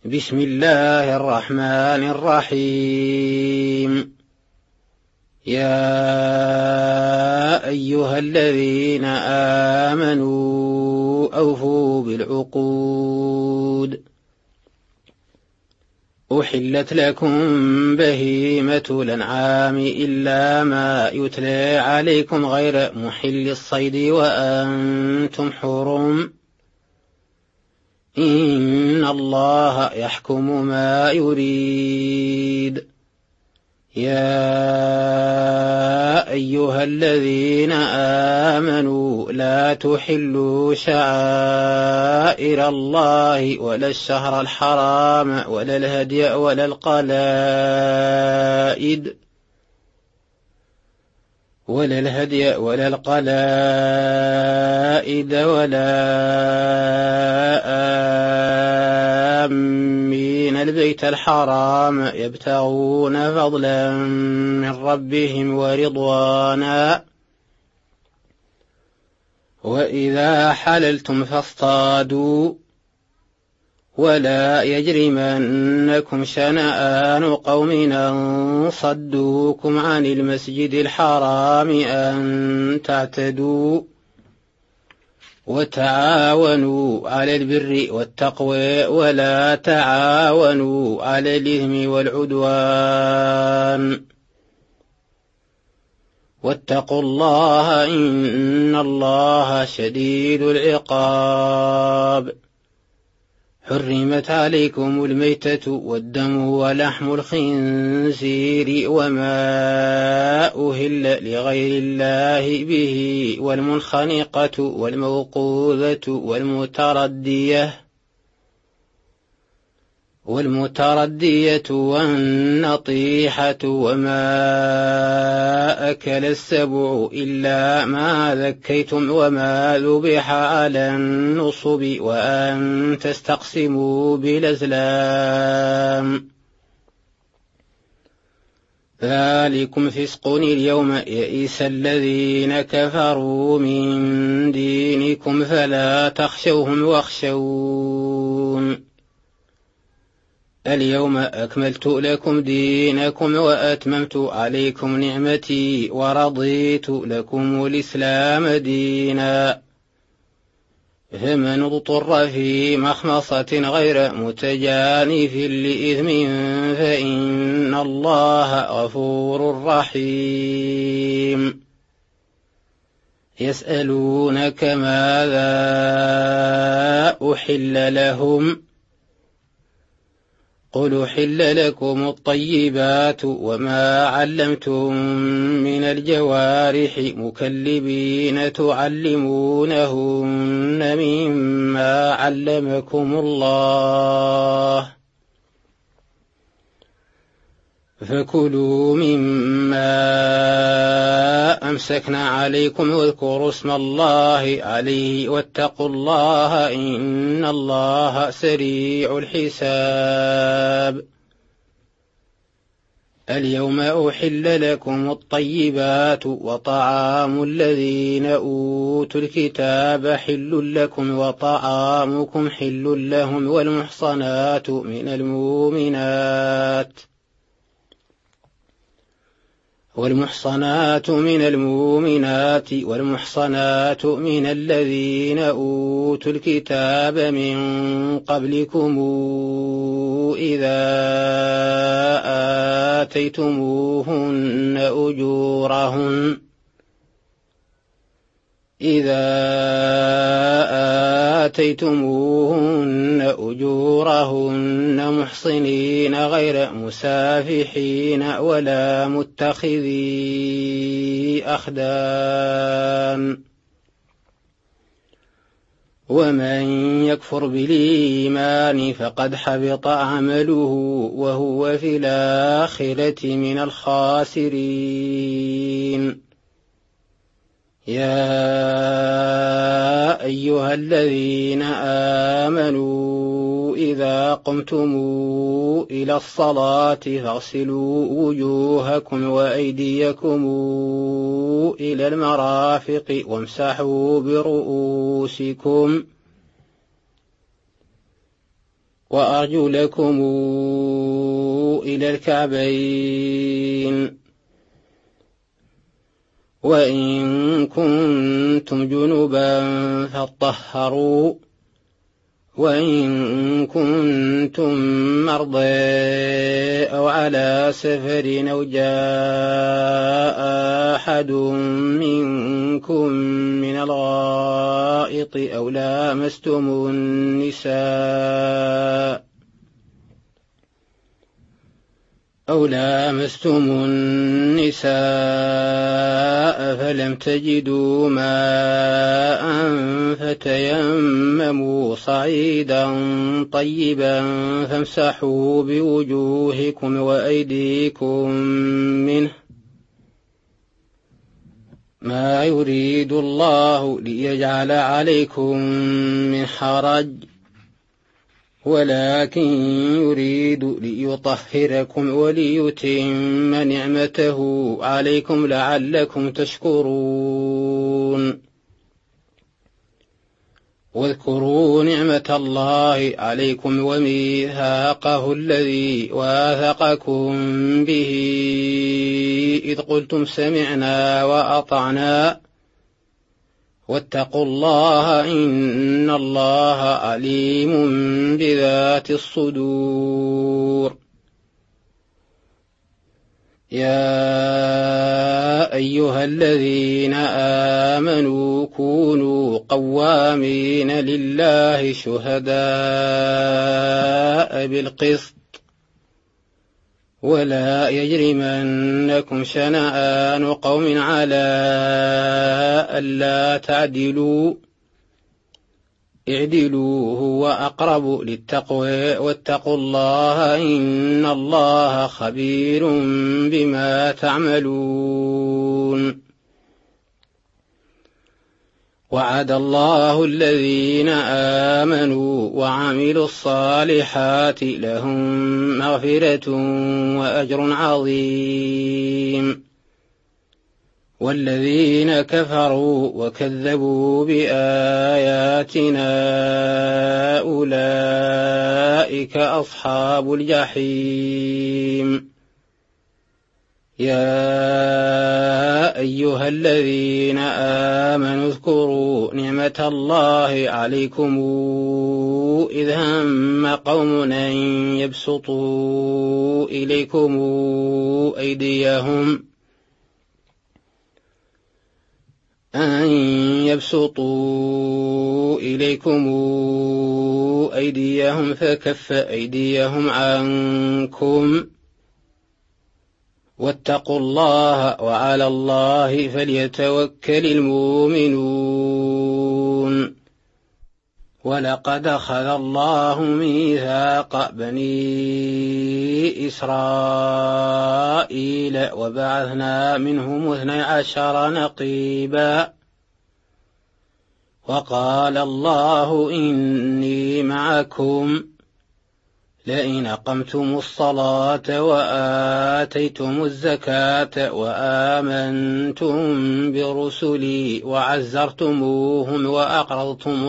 بسم الله الرحمن الرحيم. يا أيها الذين آمنوا أوفوا بالعقود. أحلت لكم بهيمة الأنعام إلا ما يتلى عليكم غير محل الصيد وأنتم حرم. إن الله يحكم ما يريد. يا أيها الذين آمنوا لا تحلوا شعائر الله ولا الشهر الحرام ولا الهدي ولا القلائد ولا آمين البيت الحرام يبتغون فضلا من ربهم ورضوانا. وإذا حللتم فاصطادوا ولا يجرمنكم شنآن قوم أن صدوكم عن المسجد الحرام أن تعتدوا. وتعاونوا على البر والتقوى ولا تعاونوا على الإثم والعدوان. واتقوا الله إن الله شديد العقاب. حرمت عليكم الميتة والدم ولحم الخنزير وما أهل لغير الله به والمنخنقة والموقوذة والمتردية والنطيحة وما أكل السبع إلا ما ذكيتم وما ذبح على النصب وأن تستقسموا بالأزلام. ذلكم فسق. اليوم يئس الذين كفروا من دينكم فلا تخشوهم واخشون. اليوم أكملت لكم دينكم وأتممت عليكم نعمتي ورضيت لكم الإسلام دينا. فمن اضطر في مخمصة غير متجانف لإثم فإن الله غفور رحيم. يسألونك ماذا أحل لهم قل أحل لكم الطيبات وما علمتم من الجوارح مكلبين تعلمونهن مما علمكم الله فكلوا مما أمسكنا عليكم واذكروا اسم الله عليه واتقوا الله إن الله سريع الحساب. اليوم أحل لكم الطيبات وطعام الذين أوتوا الكتاب حل لكم وطعامكم حل لهم والمحصنات من المؤمنات والمحصنات من الذين أوتوا الكتاب من قبلكم إذا آتيتموهن أجورهن محصنين غير مسافحين ولا متخذي أخدان. ومن يكفر بالإيمان فقد حبط عمله وهو في الآخرة من الخاسرين. يا أيها الذين آمنوا إذا قمتم إلى الصلاة فاغسلوا وجوهكم وأيديكم إلى المرافق وأرجلكم إلى الكعبين وإن كنتم جنبا فاطهروا وإن كنتم مرضى أو على سفر أو جاء أحد منكم من الغائط أو لامستم النساء فلم تجدوا ماء فتيمموا صعيدا طيبا فامسحوا بوجوهكم وأيديكم منه ما يريد الله ليجعل عليكم من حرج ولكن يريد ليطهركم وليتم نعمته عليكم لعلكم تشكرون واذكروا نعمة الله عليكم وميثاقه الذي واثقكم به إذ قلتم سمعنا وأطعنا واتقوا الله إن الله عليم بذات الصدور يا أيها الذين آمنوا كونوا قوامين لله شهداء بالقسط ولا يجرمنكم شنآن قوم على ألا تعدلوا اعدلوا هو أقرب للتقوى واتقوا الله إن الله خبير بما تعملون وعد الله الذين آمنوا وعملوا الصالحات لهم مغفرة وأجر عظيم والذين كفروا وكذبوا بآياتنا أولئك أصحاب الجحيم يا أيها الذين آمنوا اذكروا نعمة الله عليكم إذ هم قوم أن يبسطوا إليكم أيديهم فكف أيديهم عنكم واتقوا الله وعلى الله فليتوكل المؤمنون ولقد أخذ الله ميثاق بني إسرائيل وبعثنا منهم 12 نقيبا وقال الله إني معكم لئن أقمتم الصلاة وآتيتم الزكاة وآمنتم برسلي وعزرتموهم وأقرضتم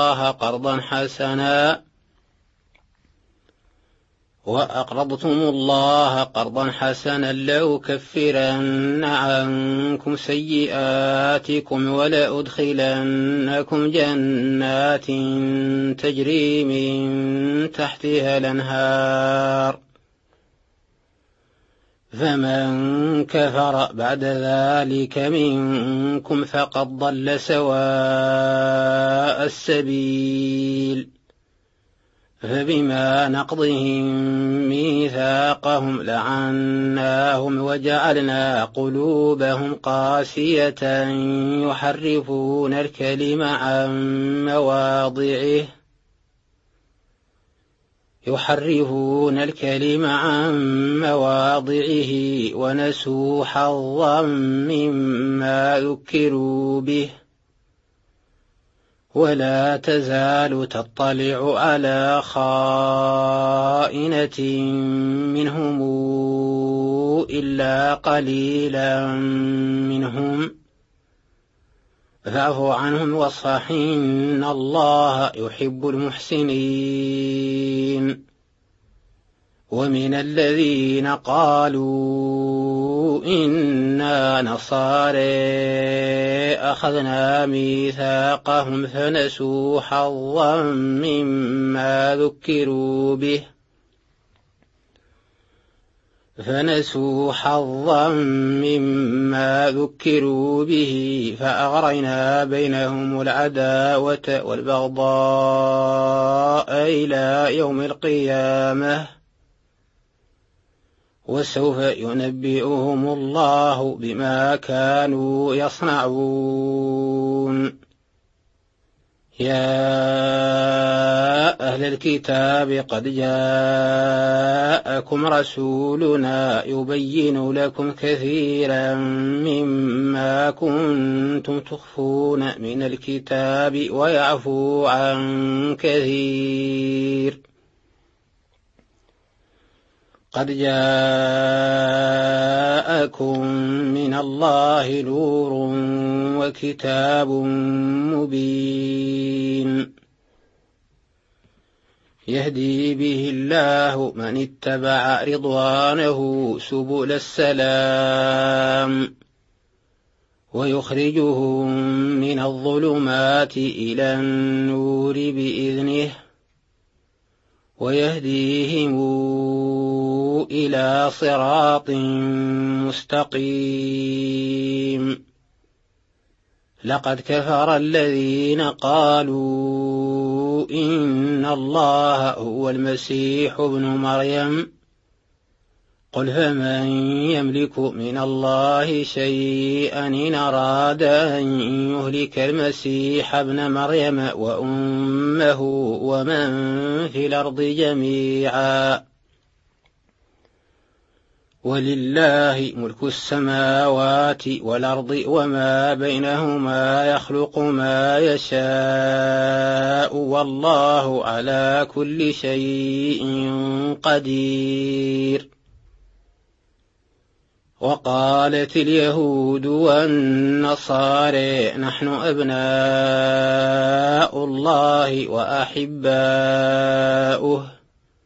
الله قرضا حسنا لأكفرن عنكم سيئاتكم ولأدخلنكم جنات تجري من تحتها الأنهار فمن كفر بعد ذلك منكم فقد ضل سواء السبيل فبما نقضهم ميثاقهم لعناهم وجعلنا قلوبهم قاسية يحرفون الكلم عن مواضعه ونسوا حظا مما ذكروا به ولا تزال تطلع على خائنة منهم إلا قليلا منهم فاعف عنهم واصفح إن الله يحب المحسنين. ومن الذين قالوا إنا نصارى أخذنا ميثاقهم فنسوا حظا مما ذكروا به فأغرينا بينهم العداوة والبغضاء إلى يوم القيامة وسوف ينبئهم الله بما كانوا يصنعون. يا أهل الكتاب قد جاءكم رسولنا يبين لكم كثيرا مما كنتم تخفون من الكتاب ويعفو عن كثير. قد جاءكم من الله نور وكتاب مبين يهدي به الله من اتبع رضوانه سبل السلام ويخرجهم من الظلمات إلى النور بإذنه ويهديهم إلى صراط مستقيم. لقد كفر الذين قالوا إن الله هو المسيح ابن مريم قل فمن يملك من الله شيئا إن أراد أن يهلك المسيح ابن مريم وأمه ومن في الأرض جميعا ولله ملك السماوات والأرض وما بينهما يخلق ما يشاء والله على كل شيء قدير. وقالت اليهود والنصارى نحن أبناء الله وأحباؤه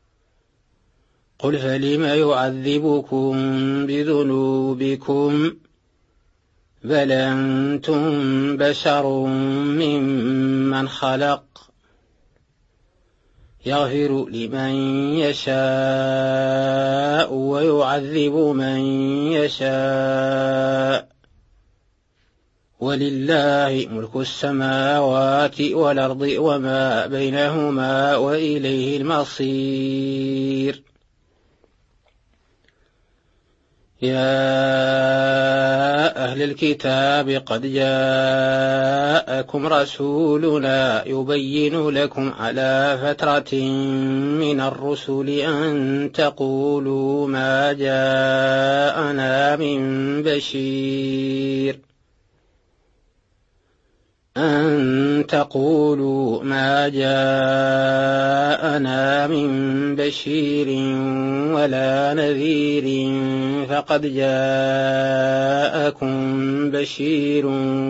قل فلم يعذبكم بذنوبكم بل أنتم بشر ممن خلق يغفر لمن يشاء ويعذب من يشاء ولله ملك السماوات والأرض وما بينهما وإليه المصير. يا أهل الكتاب قد جاءكم رسولنا يبين لكم على فترة من الرسل أن تقولوا ما جاءنا من بشير ولا نذير فقد جاءكم بشير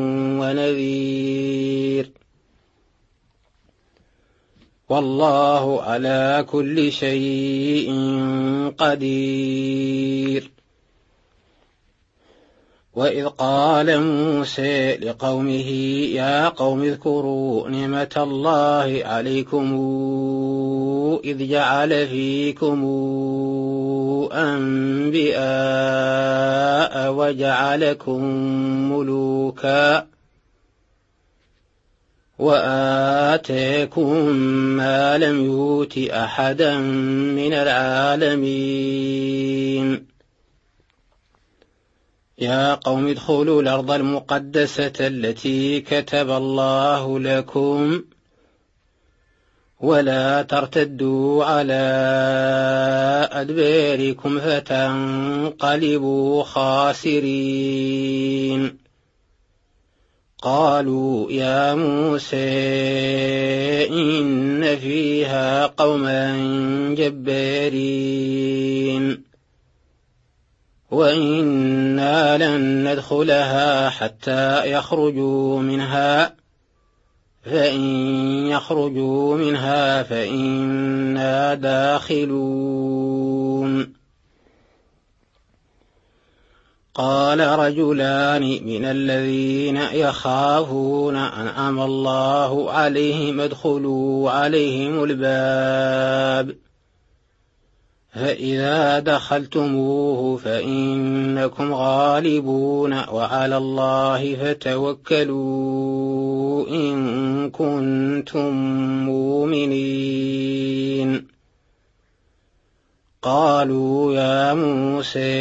ونذير والله على كل شيء قدير. وإذ قال موسى لقومه يا قوم اذكروا نعمة الله عليكم إذ جعل فيكم أنبياء وجعلكم ملوكا وآتاكم ما لم يؤت أحدا من العالمين. يا قوم ادخلوا الأرض المقدسة التي كتب الله لكم ولا ترتدوا على أدباركم فتنقلبوا خاسرين. قالوا يا موسى إن فيها قوما جبارين وإنا لن ندخلها حتى يخرجوا منها فإن يخرجوا منها فإنا داخلون. قال رجلان من الذين يخافون أنعم الله عليهم ادخلوا عليهم الباب فإذا دخلتموه فإنكم غالبون وعلى الله فتوكلوا إن كنتم مؤمنين. قالوا يا موسى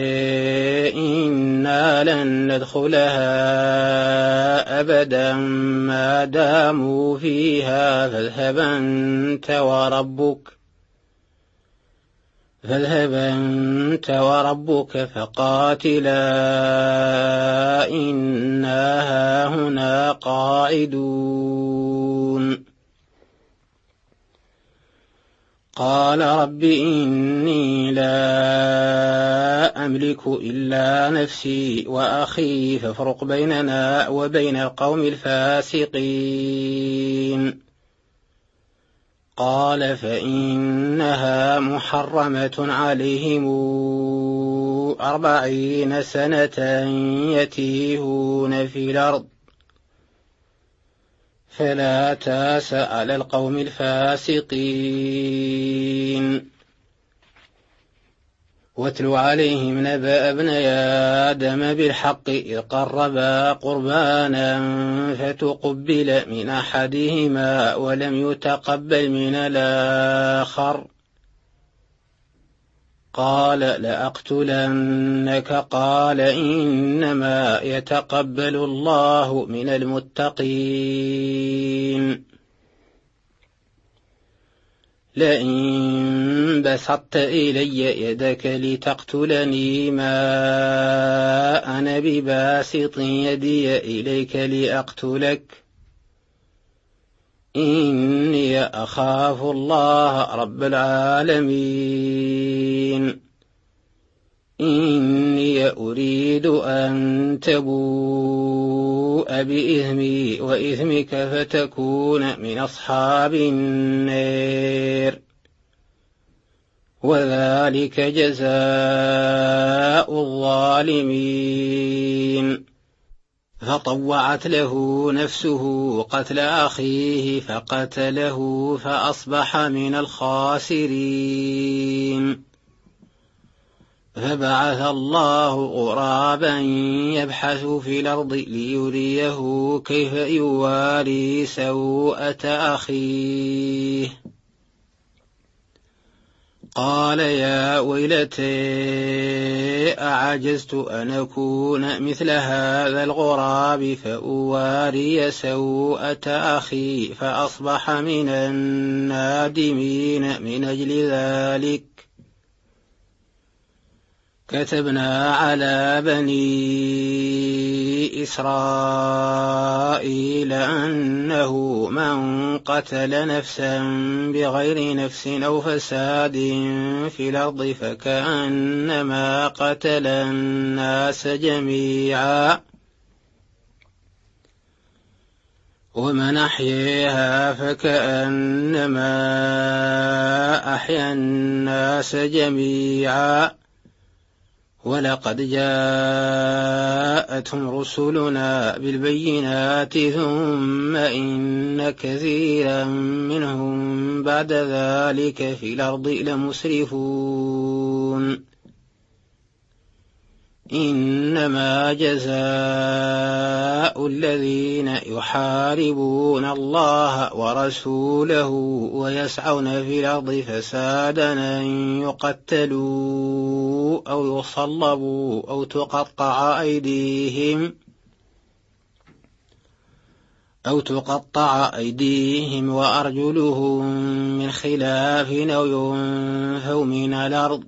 إنا لن ندخلها أبدا ما داموا فيها فاذهب أنت وربك فقاتلا إنا هاهنا قاعدون. قال رب إني لا أملك إلا نفسي وأخي فافرق بيننا وبين القوم الفاسقين. قال فإنها محرمة عليهم 40 سنة يتيهون في الأرض فلا تاس على القوم الفاسقين. واتل عليهم نبأ ابني آدم بالحق إذ قربا قربانا فتقبل من أحدهما ولم يتقبل من الآخر قال لأقتلنك قال إنما يتقبل الله من المتقين. لئن بسطت إلي يدك لتقتلني ما أنا بباسط يدي إليك لأقتلك إني أخاف الله رب العالمين. إني أريد أن تبوء بإثمي وإثمك فتكون من أصحاب النار وذلك جزاء الظالمين. فطوعت له نفسه قتل أخيه فقتله فأصبح من الخاسرين. فبعث الله غرابا يبحث في الأرض ليريه كيف يواري سوءة أخيه. قال يا ويلتي أعجزت أن أكون مثل هذا الغراب فأواري سوءة أخي فأصبح من النادمين. من أجل ذلك كتبنا على بني إسرائيل أنه من قتل نفسا بغير نفس أو فساد في الأرض فكأنما قتل الناس جميعا ومن أحياها فكأنما أحيا الناس جميعا. ولقد جاءتهم رسلنا بالبينات ثم إن كثيرا منهم بعد ذلك في الأرض لمسرفون. إنما جزاء الذين يحاربون الله ورسوله ويسعون في الأرض فسادا أن يقتلوا أو يصلبوا أو تقطع أيديهم وأرجلهم من خلاف أو ينفوا من الأرض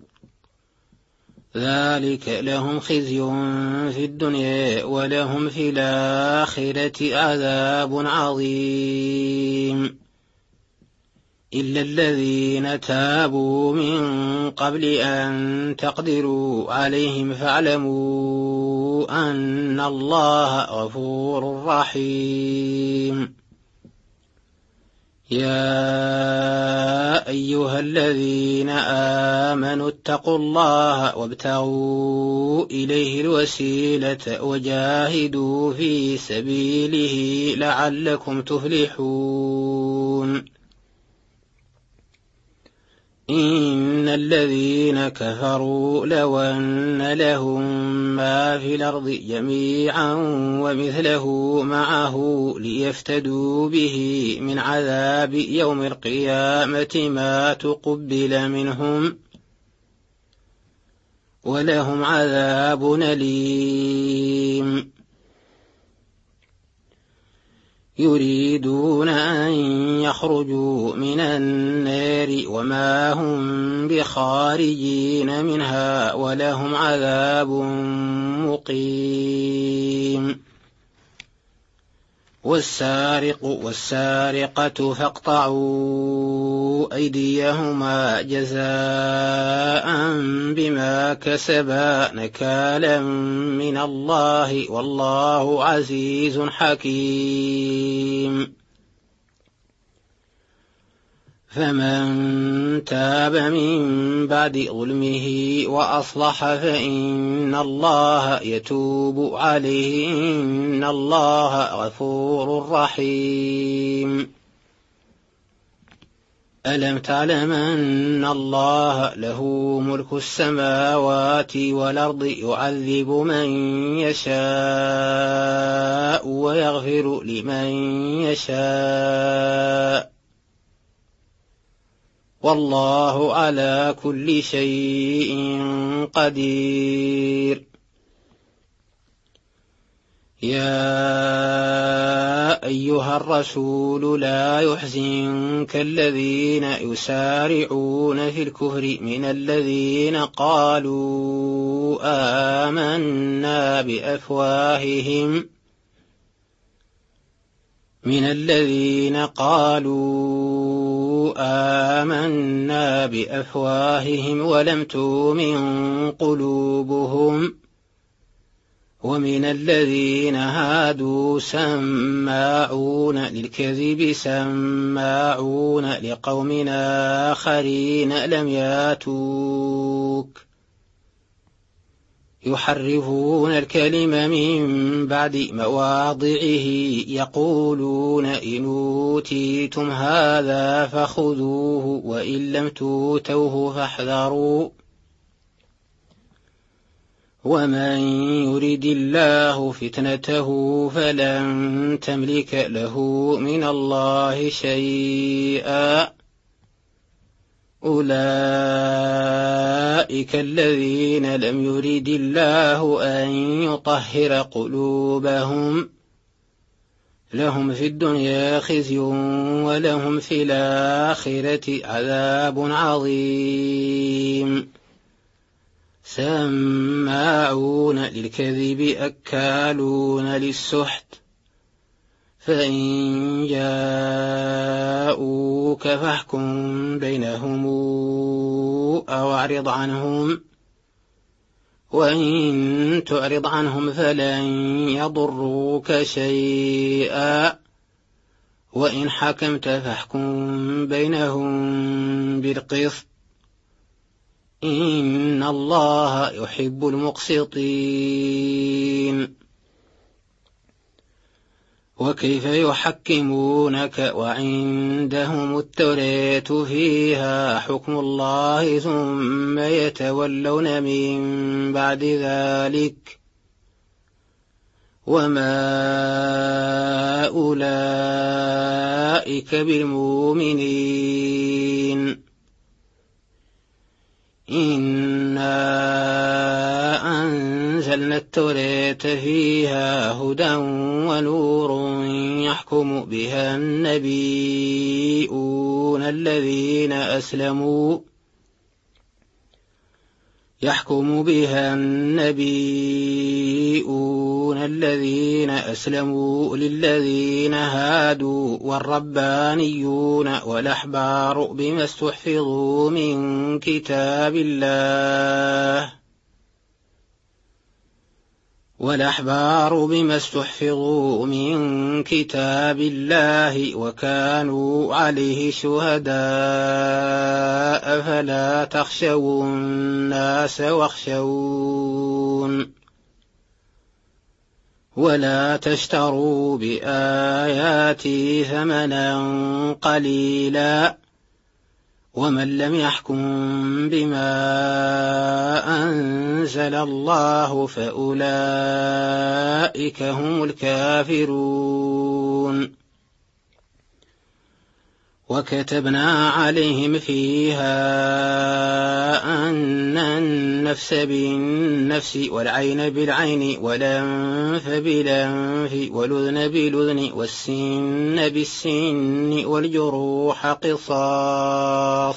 ذلك لهم خزي في الدنيا ولهم في الآخرة عذاب عظيم. إلا الذين تابوا من قبل أن تقدروا عليهم فاعلموا أن الله غفور رحيم. يا أيها الذين آمنوا اتقوا الله وابتغوا إليه الوسيلة وجاهدوا في سبيله لعلكم تفلحون. إن الذين كفروا لو أن لهم ما في الأرض جميعا ومثله معه ليفتدوا به من عذاب يوم القيامة ما تقبل منهم ولهم عذاب أليم. يريدون أن يخرجوا من النار وما هم بخارجين منها ولهم عذاب مقيم. والسارق والسارقة فاقطعوا أيديهما جزاء بما كسبا نكالا من الله والله عزيز حكيم. فمن تاب من بعد ظلمه وأصلح فإن الله يتوب عليه إن الله غفور رحيم. ألم تعلم أن الله له ملك السماوات والأرض يعذب من يشاء ويغفر لمن يشاء والله على كل شيء قدير. يا أيها الرسول لا يحزنك الذين يسارعون في الكفر من الذين قالوا آمنا بأفواههم ولم تؤمن قلوبهم ومن الذين هادوا سماعون للكذب سماعون لقوم آخرين لم ياتوك يحرفون الكلم من بعد مواضعه يقولون إن أوتيتم هذا فخذوه وإن لم تؤتوه فاحذروا ومن يرد الله فتنته فلن تملك له من الله شيئا أولئك الذين لم يرد الله أن يطهر قلوبهم لهم في الدنيا خزي ولهم في الآخرة عذاب عظيم. سماعون للكذب أكالون للسحت فإن جاءوك فاحكم بينهم أو أعرض عنهم وإن تعرض عنهم فلن يضروك شيئا وإن حكمت فاحكم بينهم بالقسط إن الله يحب المقسطين. وكيف يحكمونك وعندهم التوراة فيها حكم الله ثم يتولون من بعد ذلك وما أولئك بالمؤمنين. إنا أنزلنا التوراة فيها هدى ونور يحكم بها النبيون الذين يحكم بها النبيون الذين أسلموا للذين هادوا والربانيون والأحبار بما استحفظوا من كتاب الله وكانوا عليه شهداء فلا تخشوا الناس واخشون ولا تشتروا بآياتي ثمنا قليلا ومن لم يحكم بما أنزل الله فأولئك هم الكافرون وكتبنا عليهم فيها أن النفس بالنفس والعين بالعين والأنف بالأنف والأذن بالأذن والسن بالسن والجروح قصاص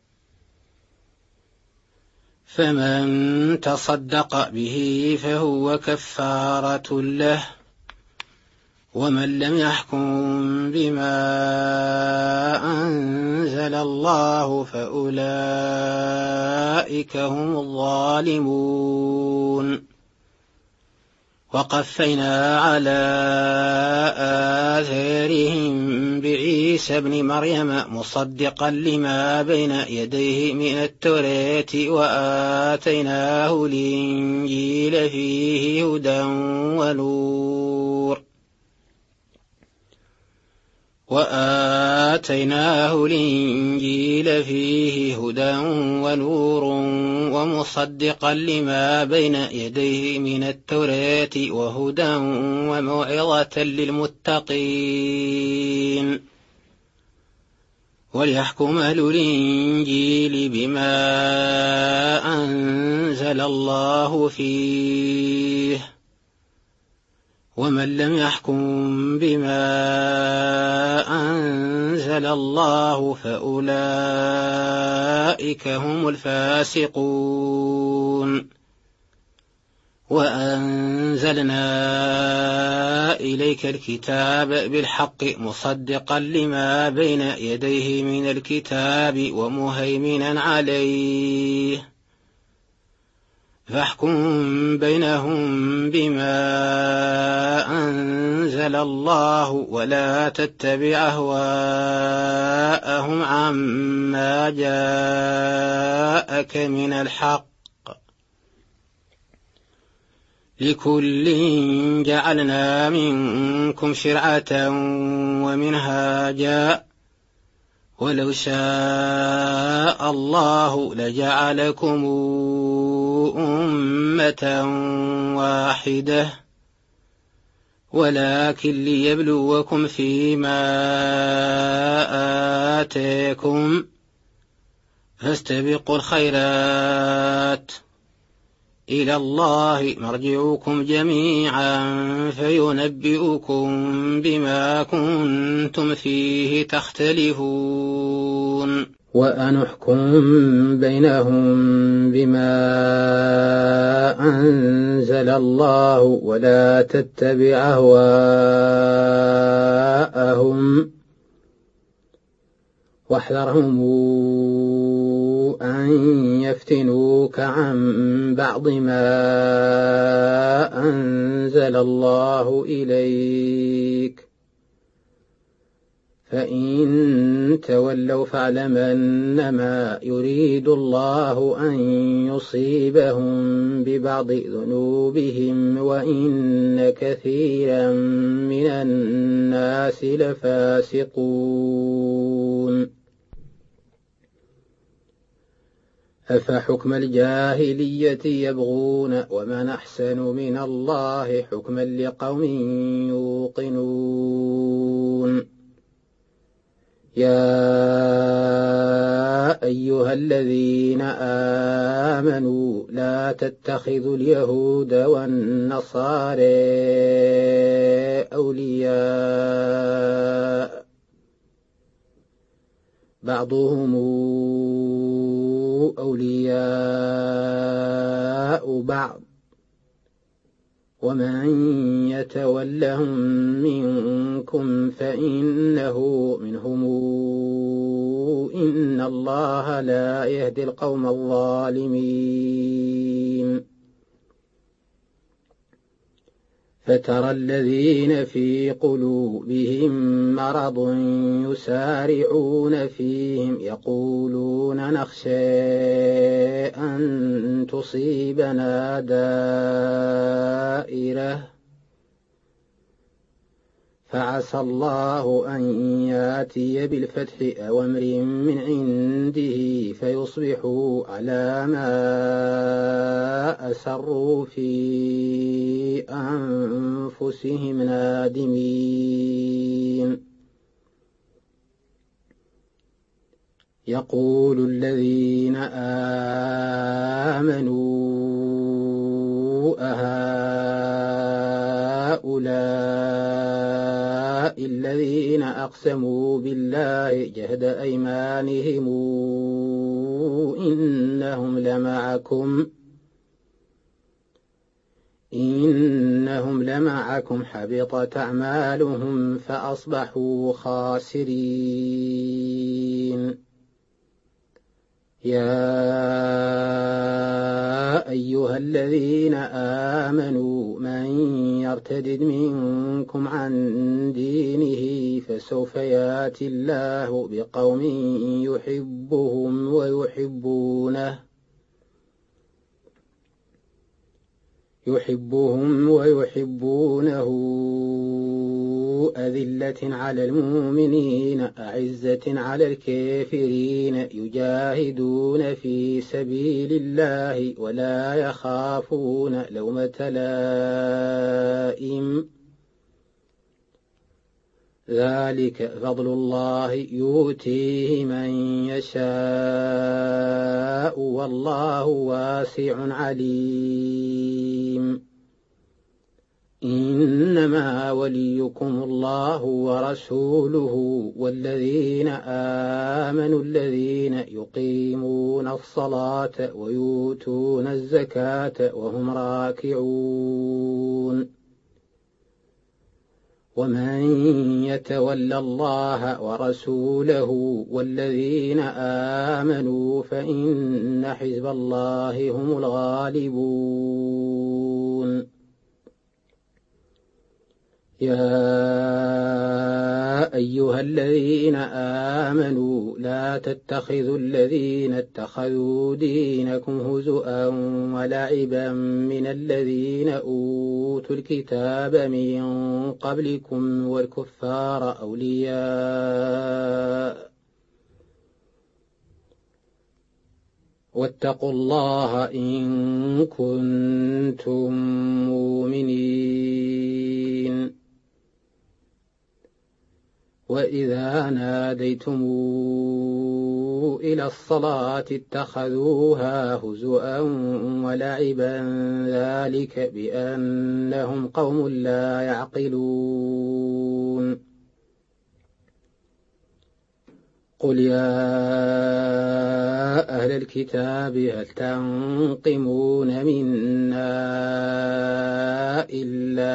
فمن تصدق به فهو كفارة له ومن لم يحكم بما أنزل الله فأولئك هم الظالمون وقفينا على آثارهم بعيسى ابن مريم مصدقا لما بين يديه من التوراة وآتيناه الإنجيل فيه هدى ونور ومصدقا لما بين يديه من التوراة وهدى وموعظة للمتقين وليحكم أهل الإنجيل بما أنزل الله فيه ومن لم يحكم بما أنزل الله فأولئك هم الفاسقون وأنزلنا إليك الكتاب بالحق مصدقا لما بين يديه من الكتاب ومهيمنا عليه فاحكم بينهم بما أنزل الله ولا تتبع أهواءهم عما جاءك من الحق لكل جعلنا منكم شرعة ومنهاجا ولو شاء الله لجعلكم أمة واحدة ولكن ليبلوكم فيما آتاكم فاستبقوا الخيرات إلى الله مرجعكم جميعا فينبئكم بما كنتم فيه تختلفون وأنحكم بينهم بما أنزل الله ولا تتبع أهواءهم واحذرهم أن يفتنوك عن بعض ما أنزل الله إليك فإن تولوا فاعلم أنما يريد الله أن يصيبهم ببعض ذنوبهم وإن كثيرا من الناس لفاسقون أفحكم الجاهلية يبغون ومن أحسن من الله حكما لقوم يوقنون يا أيها الذين آمنوا لا تتخذوا اليهود والنصارى أولياء بعضهم أولياء بعض ومن يتولهم منكم فإنه منهم إن الله لا يهدي القوم الظالمين فترى الذين في قلوبهم مرض يسارعون فيهم يقولون نخشى أن تصيبنا دائرة فعسى الله أن ياتي بالفتح أو أمر من عنده فيصبحوا على ما أسروا في أنفسهم نادمين يقول الذين آمنوا أهؤلاء الذين أقسموا بالله جهد أيمانهم إنهم لمعكم حبطت أعمالهم فأصبحوا خاسرين يا أيها الذين آمنوا من يرتد منكم عن دينه فسوف يأتي الله بقوم يحبهم ويحبونه أذلة على المؤمنين أعزة على الكافرين يجاهدون في سبيل الله ولا يخافون لومة لائم ذلك فضل الله يؤتيه من يشاء والله واسع عليم إنما وليكم الله ورسوله والذين آمنوا الذين يقيمون الصلاة ويؤتون الزكاة وهم راكعون ومن يتول الله ورسوله والذين آمنوا فإن حزب الله هم الغالبون يا أيها الذين آمنوا لا تتخذوا الذين اتخذوا دينكم هزؤا ولعبا من الذين أوتوا الكتاب من قبلكم والكفار أولياء واتقوا الله إن كنتم مؤمنين وإذا ناديتم إلى الصلاة اتخذوها هزؤا ولعبا ذلك بأنهم قوم لا يعقلون قل يا أهل الكتاب هل تنقمون منا إلا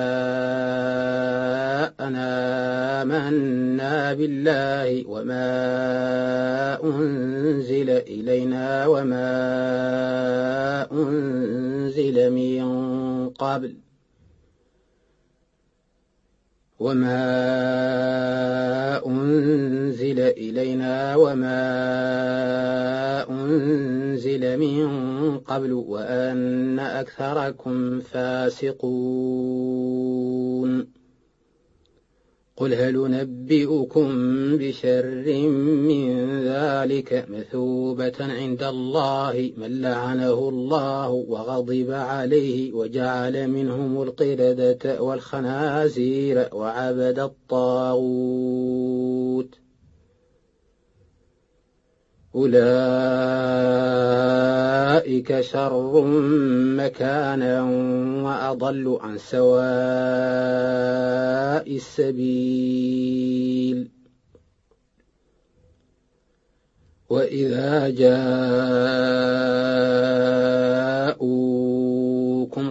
أن آمنا بالله وما أنزل إلينا وما أنزل من قبل وأن أكثركم فاسقون قل هل ننبئكم بشر من ذلك مثوبة عند الله من لعنه الله وغضب عليه وجعل منهم القردة والخنازير وعبد الطاغوت أولئك شر مكانا وأضل عن سواء السبيل وإذا جاءوكم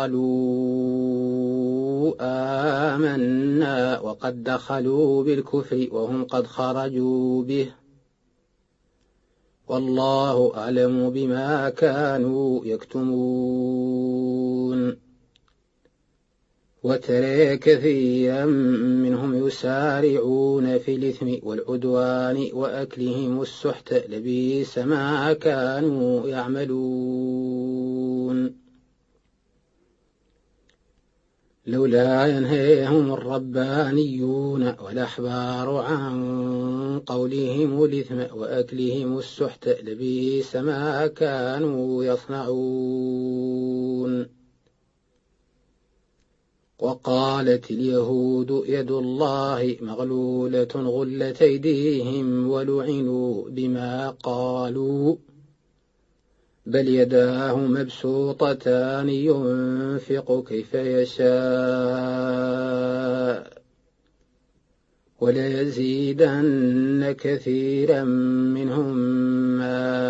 قالوا آمنا وقد دخلوا بالكفر وهم قد خرجوا به والله أعلم بما كانوا يكتمون وترى كثيرا منهم يسارعون في الإثم والعدوان وأكلهم السحت لبئس ما كانوا يعملون لولا ينهيهم الربانيون والأحبار عن قولهم الإثم وأكلهم السحت لبئس ما كانوا يصنعون وقالت اليهود يد الله مغلولة غلت أيديهم ولعنوا بما قالوا بل يداه مبسوطتان ينفق كيف يشاء وليزيدن كثيرا منهم ما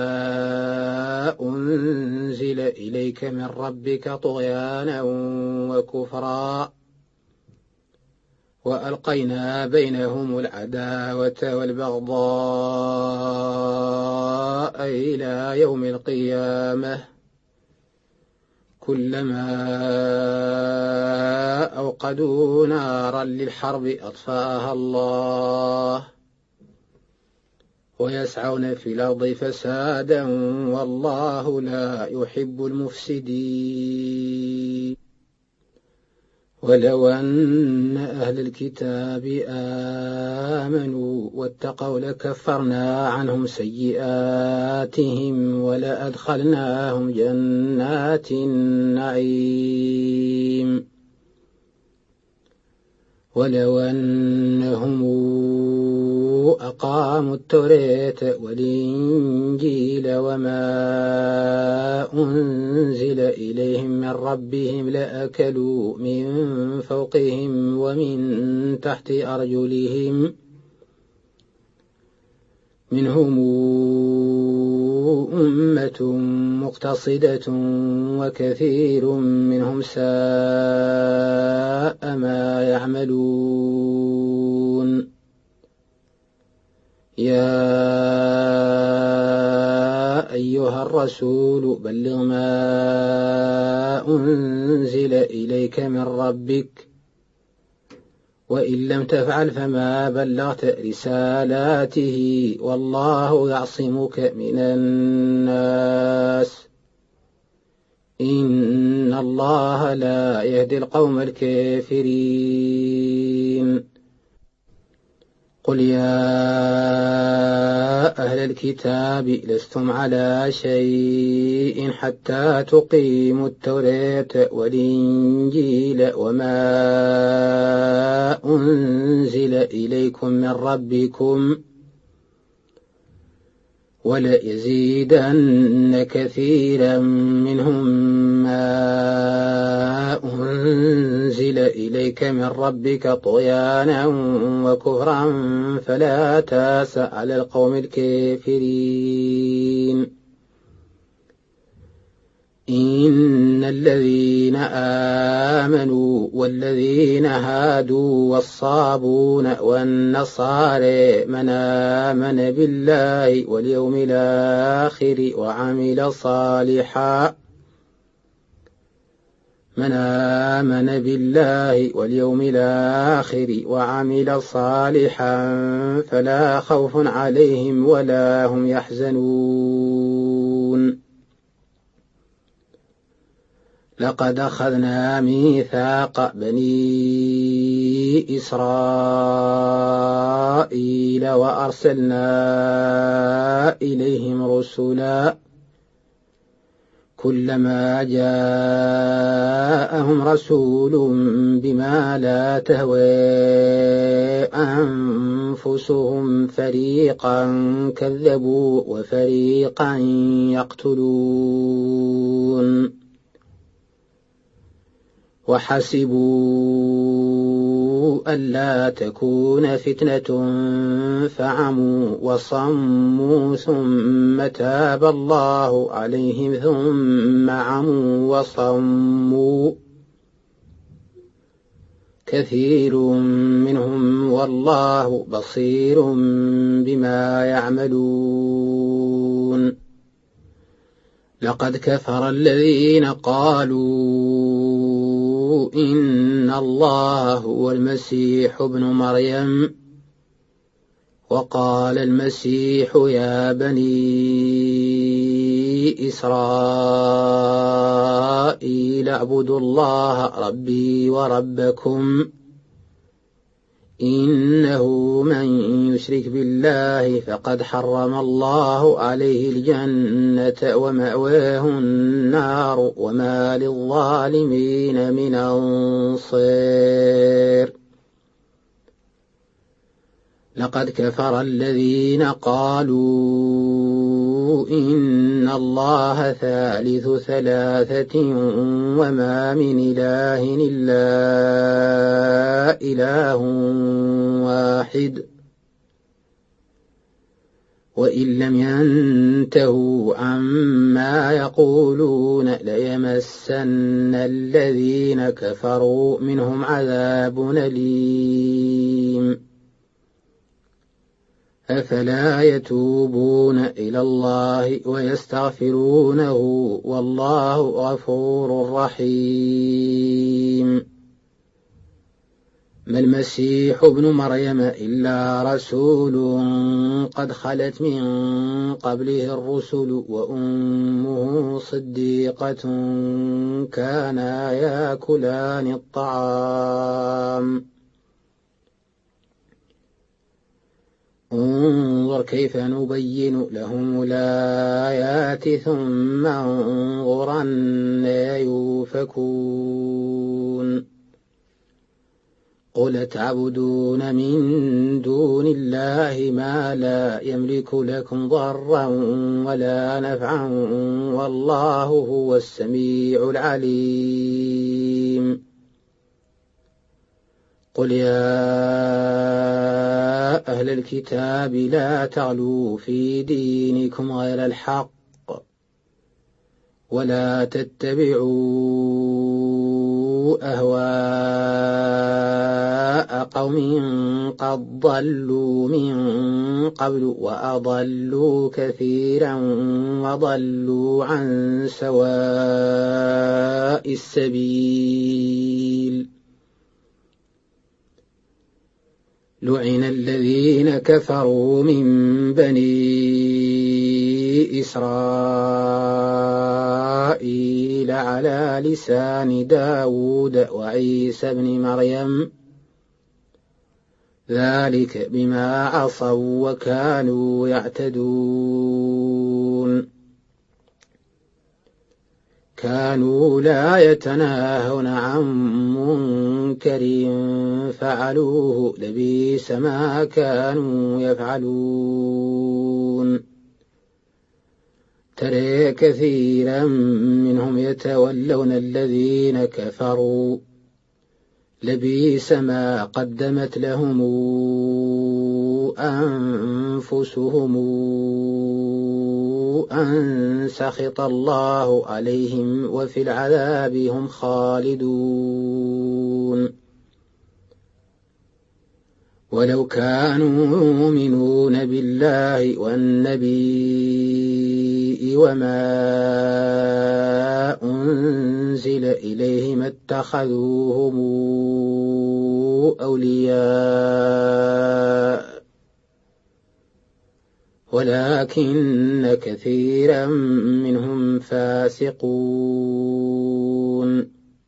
أنزل إليك من ربك طغيانا وكفرا وألقينا بينهم العداوة والبغضاء إلى يوم القيامة كلما أوقدوا نارا للحرب أطفأها الله ويسعون في الأرض فسادا والله لا يحب المفسدين ولو أن أهل الكتاب آمنوا واتقوا لكفرنا عنهم سيئاتهم ولأدخلناهم جنات النعيم ولو أنهم أقاموا التوراة والإنجيل وما أنزل إليهم من ربهم لأكلوا من فوقهم ومن تحت أرجلهم منهم أمة مقتصدة وكثير منهم ساء ما يعملون يا أيها الرسول بلغ ما أنزل إليك من ربك وإن لم تفعل فما بلغت رسالاته والله يعصمك من الناس إن الله لا يهدي القوم الكافرين قل يا أهل الكتاب لستم على شيء حتى تقيموا التوراة والإنجيل وما أنزل إليكم من ربكم وليزيدن كثيرا منهم ما أنزل إليك من ربك طغيانا وكفرا فلا تأس على القوم الكافرين إن الذين آمنوا والذين هادوا والصابون والنصارى من آمن بالله واليوم الآخر وعمل صالحا من آمن بالله واليوم الآخر وعمل صالحا فلا خوف عليهم ولا هم يحزنون لقد أخذنا ميثاق بني إسرائيل وأرسلنا إليهم رسلا كلما جاءهم رسول بما لا تهوى أنفسهم فريقا كذبوا وفريقا يقتلون وحسبوا ألا تكون فتنة فعموا وصموا ثم تاب الله عليهم ثم عموا وصموا كثير منهم والله بصير بما يعملون. لقد كفر الذين قالوا إن الله هو المسيح ابن مريم وقال المسيح يا بني إسرائيل اعبدوا الله ربي وربكم إنه من يشرك بالله فقد حرم الله عليه الجنة ومأواه النار وما للظالمين من أنصير. لقد كفر الذين قالوا إن الله ثالث ثلاثة وما من إله إلا إله واحد وإن لم ينتهوا عما يقولون ليمسن الذين كفروا منهم عذاب أليم. أفلا يتوبون إلى الله ويستغفرونه والله غفور رحيم. ما المسيح ابن مريم إلا رسول قد خلت من قبله الرسل وأمه صديقة كانا يأكلان الطعام انظر كيف نبين لهم الآيات ثم انظر أنى يؤفكون. قل تعبدون من دون الله ما لا يملك لكم ضرا ولا نفعا والله هو السميع العليم. قل يا أهل الكتاب لا تغلوا في دينكم غير الحق ولا تتبعوا أهواء قوم قد ضلوا من قبل وأضلوا كثيرا وضلوا عن سواء السبيل. لعن الذين كفروا من بني إسرائيل على لسان داود وعيسى بن مريم ذلك بما عصوا وكانوا يعتدون. كانوا لا يتناهون عن منكر فعلوه لبئس ما كانوا يفعلون. ترى كثيرا منهم يتولون الذين كفروا لبئس ما قدمت لهم أنفسهم أن سخط الله عليهم وفي العذاب هم خالدون. ولو كانوا يؤمنون بالله والنبي وما أنزل إليهم اتخذوهم أولياء ولكن كثيرا منهم فاسقون.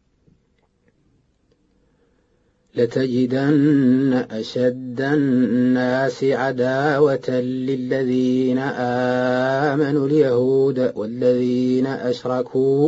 لتجدن أشد الناس عداوة للذين آمنوا اليهود والذين أشركوا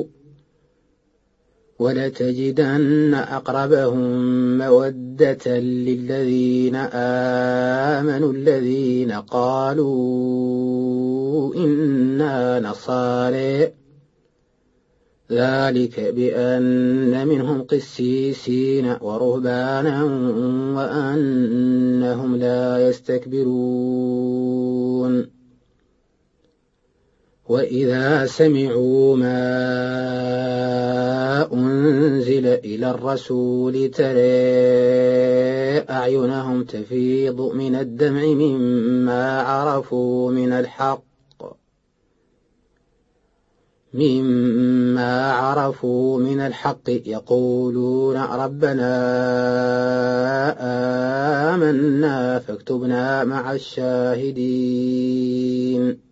ولتجدن أقربهم مودة للذين آمنوا الذين قالوا إنا نصارى ذلك بأن منهم قسيسين ورهبانا وأنهم لا يستكبرون وإذا سمعوا ما أنزل إلى الرسول ترى أعينهم تفيض من الدمع مما عرفوا من الحق يقولون ربنا آمنا فاكتبنا مع الشاهدين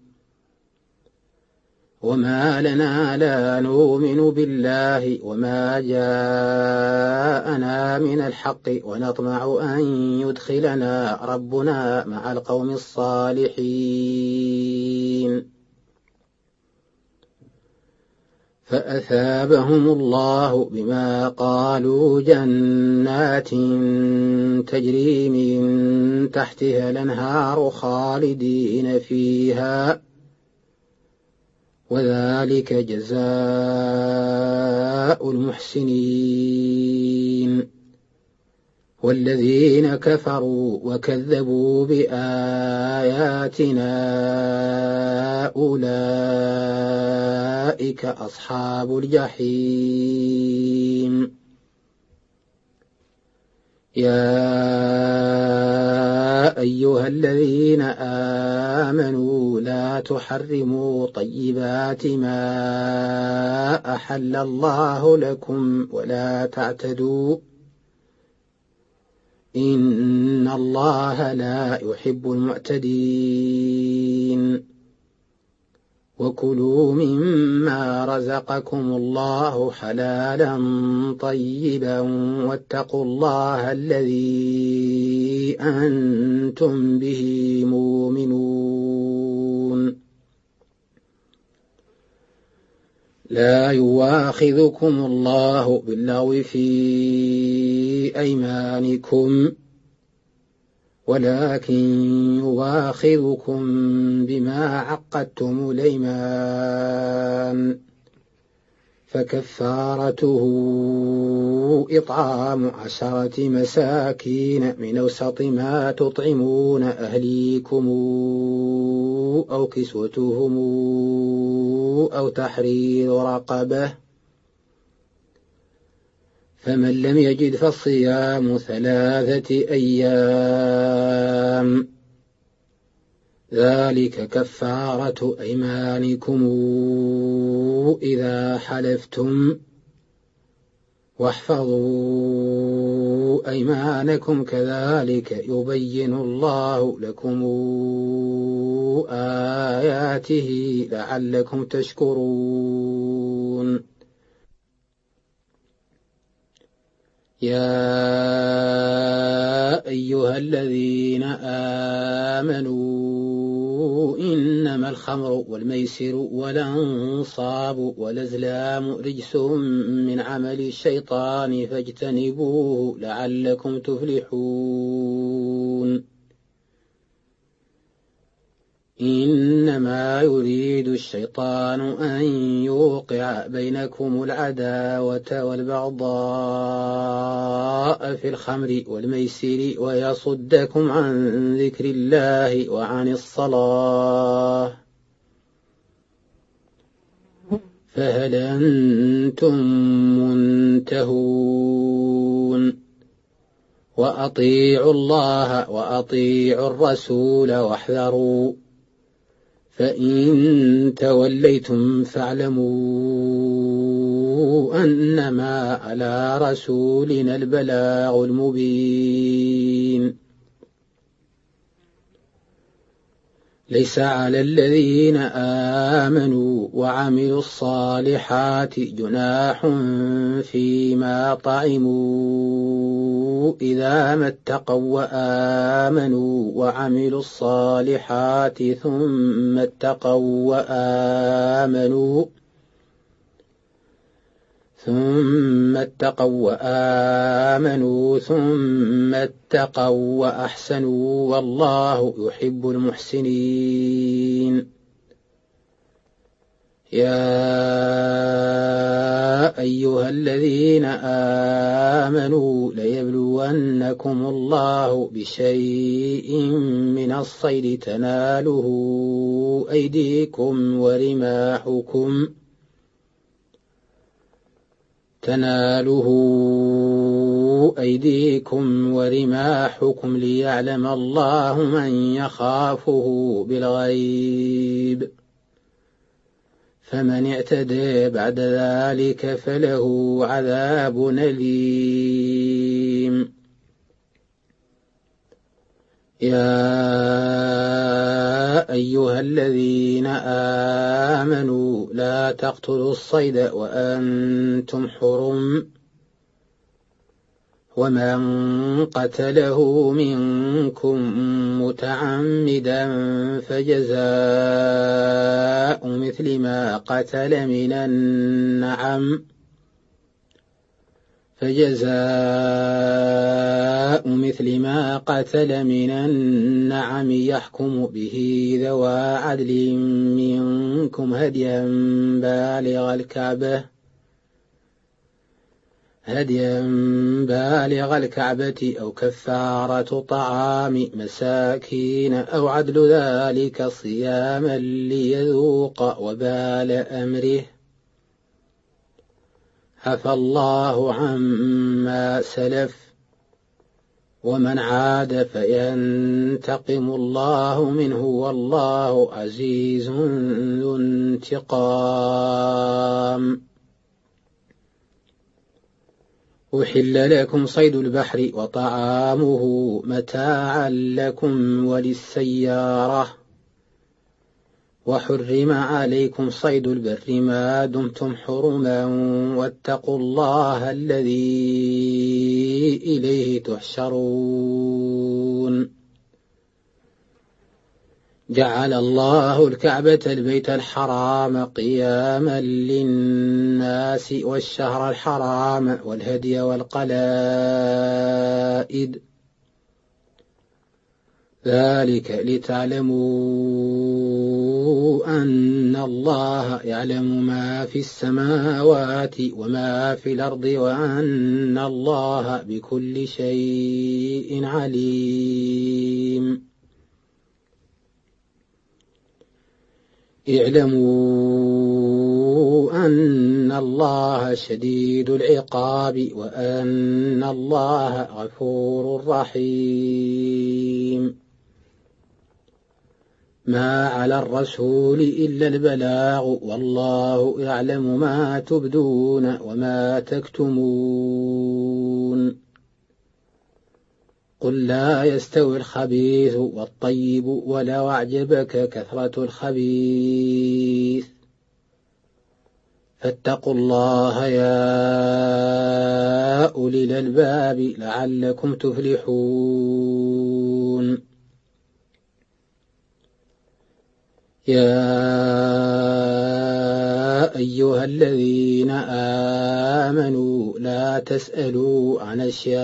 وما لنا لا نؤمن بالله وما جاءنا من الحق ونطمع أن يدخلنا ربنا مع القوم الصالحين فأثابهم الله بما قالوا جنات تجري من تحتها الأنهار خالدين فيها وذلك جزاء المحسنين والذين كفروا وكذبوا بآياتنا أولئك أصحاب الجحيم يا أيها الذين آمنوا لا تحرموا طيبات ما أحل الله لكم ولا تعتدوا إن الله لا يحب المعتدين وكلوا مما رزقكم الله حلالا طيبا واتقوا الله الذي أنتم به مؤمنون لا يواخذكم الله باللغو في أيمانكم ولكن يواخذكم بما عقدتم الأيمان فكفارته إطعام 10 مساكين من أوسط ما تطعمون أهليكم أو كسوتهم أو تحرير رقبة فمن لم يجد فالصيام 3 أيام ذلك كفارة أيمانكم إذا حلفتم واحفظوا أيمانكم كذلك يبين الله لكم آياته لعلكم تشكرون يا أيها الذين آمنوا إنما الخمر والميسر والأنصاب والأزلام رجس من عمل الشيطان فاجتنبوه لعلكم تفلحون إنما يريد الشيطان أن يوقع بينكم العداوة والبغضاء في الخمر والميسر ويصدكم عن ذكر الله وعن الصلاة فهل أنتم منتهون وأطيعوا الله وأطيعوا الرسول واحذروا فإن توليتم فاعلموا أنما على رسولنا البلاغ المبين ليس على الذين آمنوا وعملوا الصالحات جناح فيما طعموا إذا ما اتقوا وآمنوا وعملوا الصالحات ثم اتقوا وآمنوا ثم اتقوا وأحسنوا والله يحب المحسنين يا أيها الذين آمنوا ليبلونكم الله بشيء من الصيد تناله أيديكم ورماحكم ليعلم الله من يخافه بالغيب، فمن اعتدى بعد ذلك فله عذاب أليم. يا أيها الذين آمنوا لا تقتلوا الصيد وأنتم حرم، ومن قتله منكم متعمدا فجزاء مثل ما قتل من النعم يحكم به ذوى عدل منكم هديا بالغ الكعبة أو كفارة طعام مساكين أو عدل ذلك صياما ليذوق وبال أمره، عفى الله عما سلف، ومن عاد فينتقم الله منه والله عزيز ذو انتقام. أحل لكم صيد البحر وطعامه متاعا لكم وللسيارة، وحرم عليكم صيد البر ما دمتم حرما، واتقوا الله الذي إليه تحشرون. جعل الله الكعبة البيت الحرام قياما للناس والشهر الحرام والهدي والقلائد، ذلك لتعلموا أن الله يعلم ما في السماوات وما في الأرض وأن الله بكل شيء عليم. اعلموا أن الله شديد العقاب وأن الله غفور رحيم. ما على الرسول إلا البلاغ، والله يعلم ما تبدون وما تكتمون. قل لا يستوي الخبيث والطيب ولو أعجبك كثرة الخبيث، فاتقوا الله يا أولي الألباب لعلكم تفلحون. يا أيها الذين آمنوا لا تسألوا عن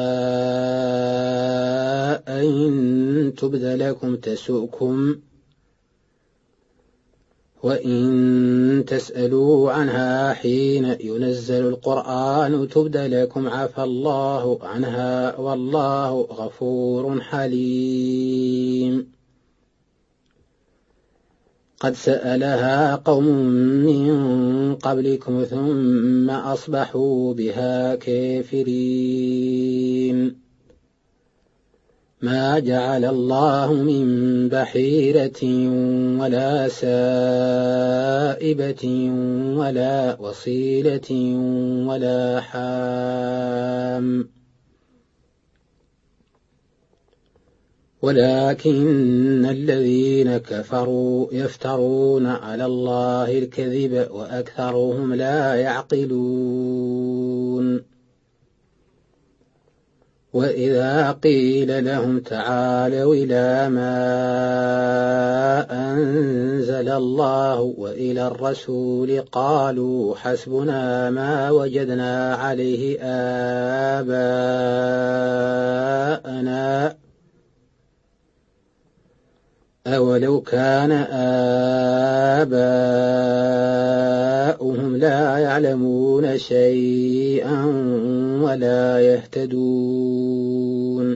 أشياء إن تبد لكم تسؤكم، وإن تسألوا عنها حين ينزل القرآن تبد لكم عفى الله عنها والله غفور حليم. قد سألها قوم من قبلكم ثم أصبحوا بها كافرين. ما جعل الله من بحيرة ولا سائبة ولا وصيلة ولا حام، ولكن الذين كفروا يفترون على الله الكذب وأكثرهم لا يعقلون. وإذا قيل لهم تعالوا إلى ما أنزل الله وإلى الرسول قالوا حسبنا ما وجدنا عليه آباءنا أولو كان آباؤهم لا يعلمون شيئا ولا يهتدون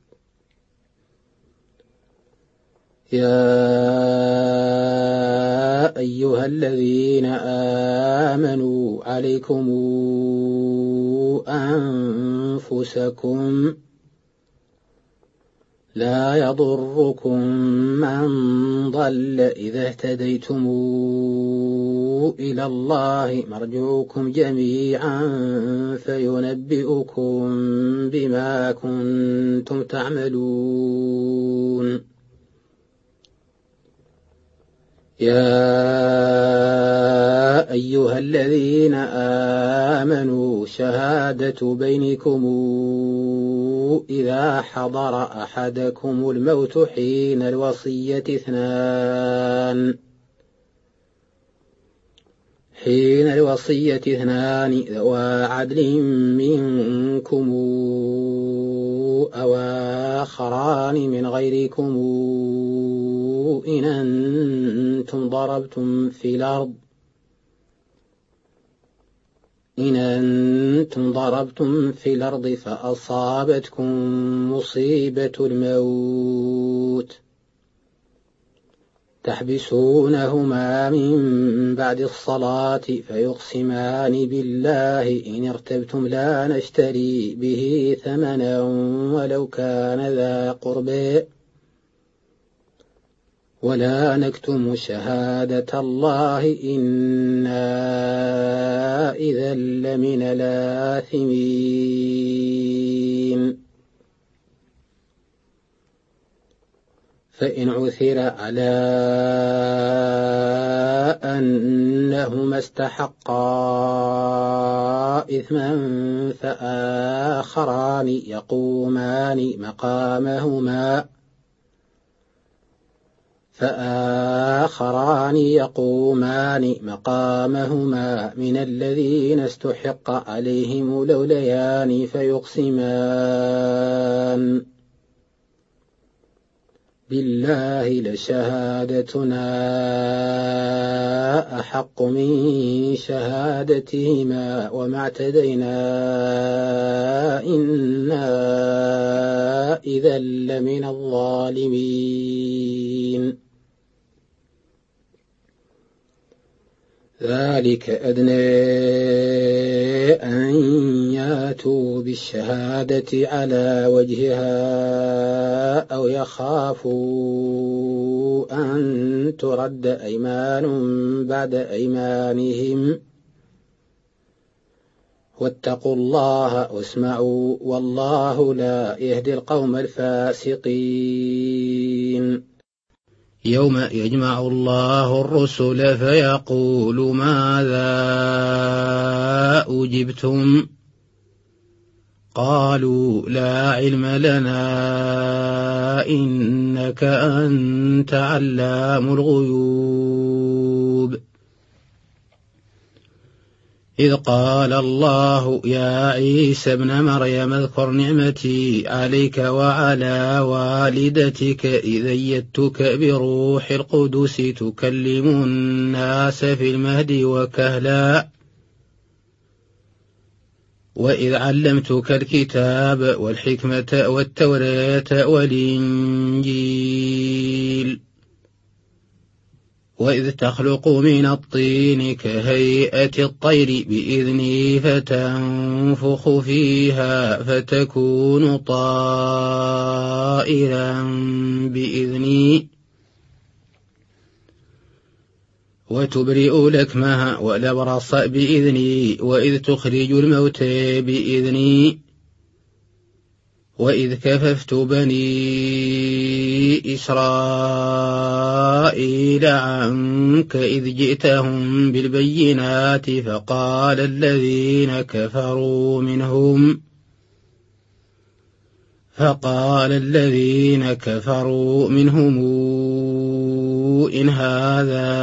يا أيها الذين آمنوا عليكم أنفسكم لا يضركم من ضل إذا اهتديتم إلى الله مرجعكم جميعا فينبئكم بما كنتم تعملون يا أيها الذين آمنوا شهادة بينكم إذا حضر أحدكم الموت حين الوصية اثنان ذوى عدل منكم أو آخران من غيركم إن أنتم ضربتم في الأرض فأصابتكم مصيبة الموت تحبسونهما من بعد الصلاة فيقسمان بالله إن ارتبتم لا نشتري به ثمنا ولو كان ذا قربى ولا نكتم شهادة الله إنا إذا لمن الآثمين فإن عثر على أنهما استحقا إثما فآخران يقومان مقامهما من الذين استحق عليهم الأوليان فيقسمان بالله لشهادتنا أحق من شهادتهما وما اعتدينا إنا إذا لمن الظالمين ذلك أدنى أن ياتوا بالشهادة على وجهها أو يخافوا أن ترد أيمان بعد أيمانهم واتقوا الله واسمعوا والله لا يهدي القوم الفاسقين يوم يجمع الله الرسل فيقول ماذا أجبتم قالوا لا علم لنا إنك أنت علام الغيوب إذ قال الله يا عيسى ابن مريم اذكر نعمتي عليك وعلى والدتك إذ أيدتك بروح القدس تكلم الناس في المهد وكهلا وإذ علمتك الكتاب والحكمة والتوراة والإنجيل وإذ تخلق من الطين كهيئة الطير بإذني فتنفخ فيها فتكون طائرا بإذني وتبرئ الأكمه والأبرص بإذني وإذ تخرج الموتى بإذني وإذ كففت بني إسرائيل عنك إذ جئتهم بالبينات فقال الذين كفروا منهم إن هذا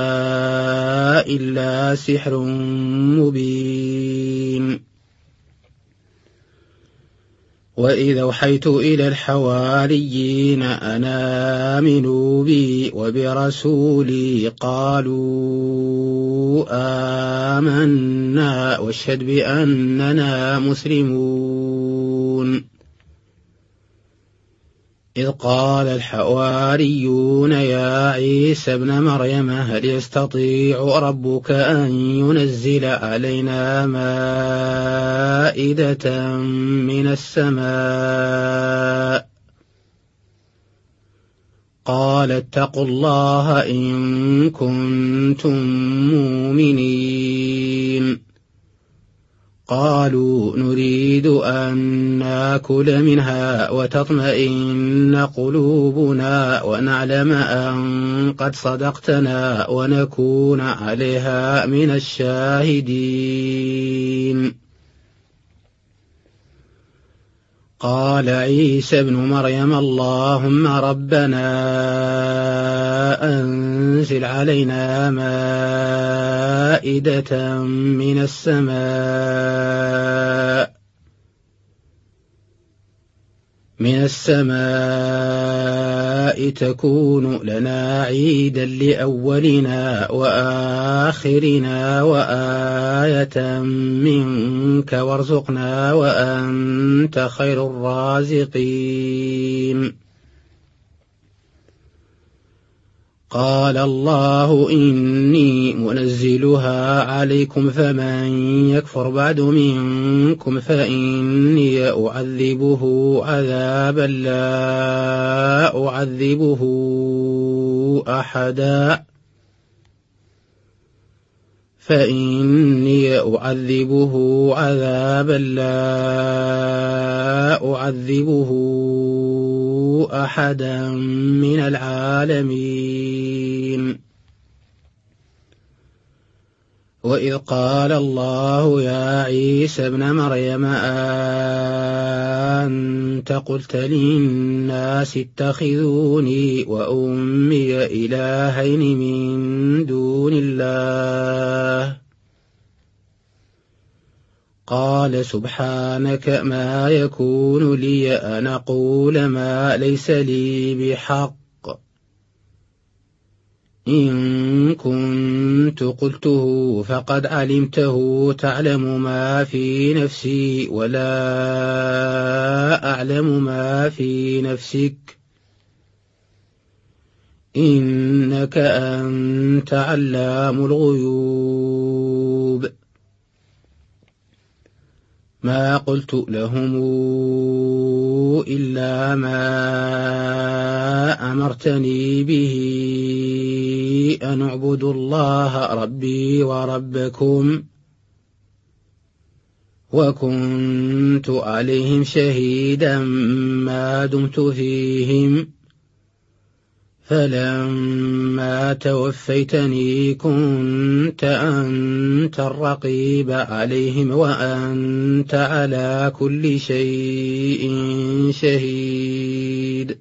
إلا سحر مبين وإذا أوحيت إلى الحواريين أن آمنوا بي وبرسولي قالوا آمنا واشهد بأننا مسلمون. إذ قال الحواريون يا عيسى ابن مريم هل يستطيع ربك أن ينزل علينا مائدة من السماء؟ قال اتقوا الله إن كنتم مؤمنين. قالوا نريد أن ناكل منها وتطمئن قلوبنا ونعلم أن قد صدقتنا ونكون عليها من الشاهدين. قال عيسى ابن مريم اللهم ربنا أنزل علينا مائدة من السماء تكون لنا عيدا لأولنا وآخرنا وآية منك وارزقنا وأنت خير الرازقين. قال الله إني منزلها عليكم فمن يكفر بعد منكم فإني أعذبه عذابا لا أعذبه أحدا من العالمين. وإذ قال الله يا عيسى ابن مريم أنت قلت للناس اتخذوني وأمي إلهين من دون الله؟ قال سبحانك ما يكون لي أن أقول ما ليس لي بحق، إن كنت قلته فقد علمته تعلم ما في نفسي ولا أعلم ما في نفسك إنك أنت علام الغيوب. ما قلت لهم إلا ما أمرتني به أن اعبدوا الله ربي وربكم وكنت عليهم شهيدا ما دمت فيهم، فلما توفيتني كنت أنت الرقيب عليهم وأنت على كل شيء شهيد.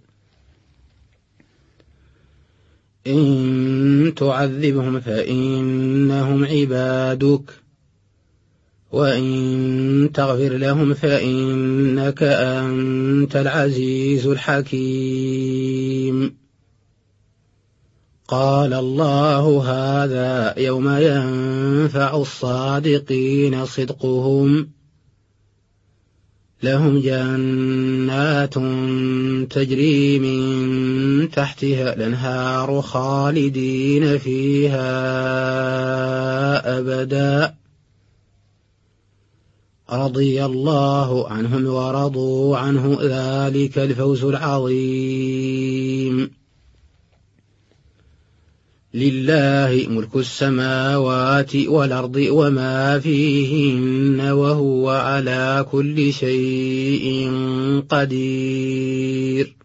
إن تعذبهم فإنهم عبادك وإن تغفر لهم فإنك أنت العزيز الحكيم. قال الله هذا يوم ينفع الصادقين صدقهم، لهم جنات تجري من تحتها الأنهار خالدين فيها أبدا، رضي الله عنهم ورضوا عنه ذلك الفوز العظيم. لله ملك السماوات والأرض وما فيهن وهو على كل شيء قدير.